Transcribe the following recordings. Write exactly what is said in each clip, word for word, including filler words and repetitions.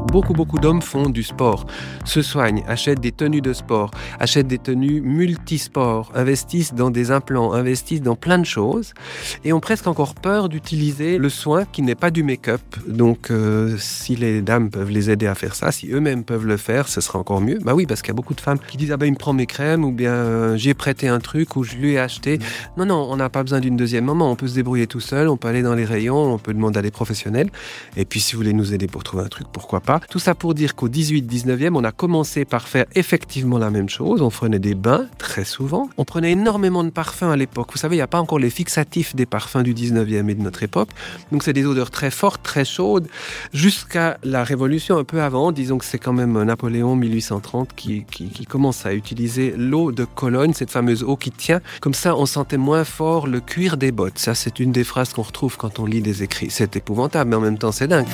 Beaucoup, beaucoup d'hommes font du sport, se soignent, achètent des tenues de sport, achètent des tenues multisports, investissent dans des implants, investissent dans plein de choses et ont presque encore peur d'utiliser le soin qui n'est pas du make-up. Donc, euh, si les dames peuvent les aider à faire ça, si eux-mêmes peuvent le faire, ce sera encore mieux. Bah oui, parce qu'il y a beaucoup de femmes qui disent « Ah ben, il me prend mes crèmes » ou bien euh, « J'ai prêté un truc » ou « Je lui ai acheté ». Non, non, on n'a pas besoin d'une deuxième maman. On peut se débrouiller tout seul, on peut aller dans les rayons, on peut demander à des professionnels. Et puis, si vous voulez nous aider pour trouver un truc, pourquoi pas. Tout ça pour dire qu'au dix-huit dix-neuvième, on a commencé par faire effectivement la même chose. On prenait des bains, très souvent. On prenait énormément de parfums à l'époque. Vous savez, il n'y a pas encore les fixatifs des parfums du dix-neuvième et de notre époque. Donc, c'est des odeurs très fortes, très chaudes, jusqu'à la Révolution un peu avant. Disons que c'est quand même Napoléon, mille huit cent trente, qui, qui, qui commence à utiliser l'eau de Cologne, cette fameuse eau qui tient. Comme ça, on sentait moins fort le cuir des bottes. Ça, c'est une des phrases qu'on retrouve quand on lit des écrits. C'est épouvantable, mais en même temps, c'est dingue.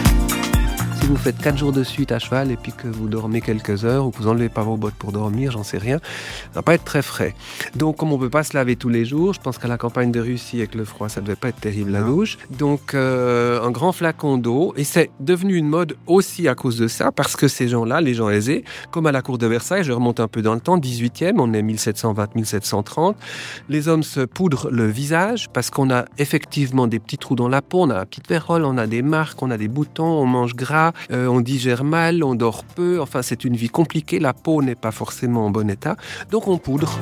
Si vous faites quatre jours de suite à cheval et puis que vous dormez quelques heures ou que vous n'enlevez pas vos bottes pour dormir, j'en sais rien, ça va pas être très frais. Donc, comme on ne peut pas se laver tous les jours, je pense qu'à la campagne de Russie avec le froid, ça ne devait pas être terrible la douche. Donc, euh, un grand flacon d'eau. Et c'est devenu une mode aussi à cause de ça, parce que ces gens-là, les gens aisés, comme à la cour de Versailles, je remonte un peu dans le temps, dix-huitième, on est mille sept cent vingt à mille sept cent trente, les hommes se poudrent le visage parce qu'on a effectivement des petits trous dans la peau, on a la petite vérole, on a des marques, on a des boutons, on mange gras, Euh, on digère mal, on dort peu, enfin c'est une vie compliquée, la peau n'est pas forcément en bon état, donc on poudre.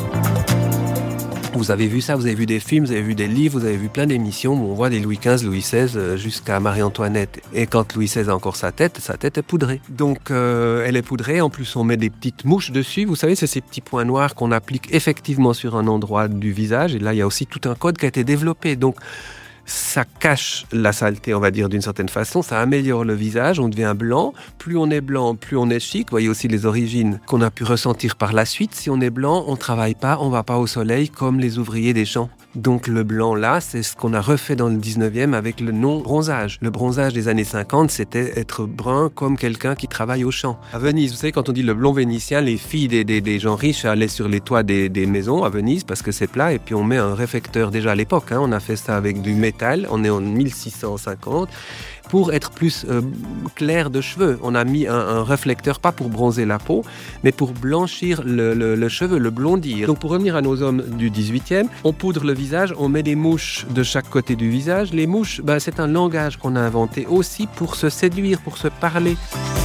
Vous avez vu ça, vous avez vu des films, vous avez vu des livres, vous avez vu plein d'émissions où on voit des Louis quinze, Louis seize jusqu'à Marie-Antoinette. Et quand Louis seize a encore sa tête, sa tête est poudrée. Donc euh, elle est poudrée, en plus on met des petites mouches dessus. Vous savez, c'est ces petits points noirs qu'on applique effectivement sur un endroit du visage. Et là, il y a aussi tout un code qui a été développé. Donc ça cache la saleté, on va dire, d'une certaine façon. Ça améliore le visage, on devient blanc. Plus on est blanc, plus on est chic. Vous voyez aussi les origines qu'on a pu ressentir par la suite. Si on est blanc, on ne travaille pas, on ne va pas au soleil comme les ouvriers des champs. Donc le blanc là, c'est ce qu'on a refait dans le dix-neuvième avec le non-bronzage. Le bronzage des années cinquante, c'était être brun comme quelqu'un qui travaille au champ. À Venise, vous savez, quand on dit le blond vénitien, les filles des, des, des gens riches allaient sur les toits des, des maisons à Venise parce que c'est plat et puis on met un réflecteur déjà à l'époque. Hein, on a fait ça avec du métal, on est en mille six cent cinquante. Pour être plus euh, clair de cheveux, on a mis un, un réflecteur, pas pour bronzer la peau, mais pour blanchir le, le, le cheveu, le blondir. Donc pour revenir à nos hommes du dix-huitième, on poudre le visage, on met des mouches de chaque côté du visage. Les mouches, ben, c'est un langage qu'on a inventé aussi pour se séduire, pour se parler.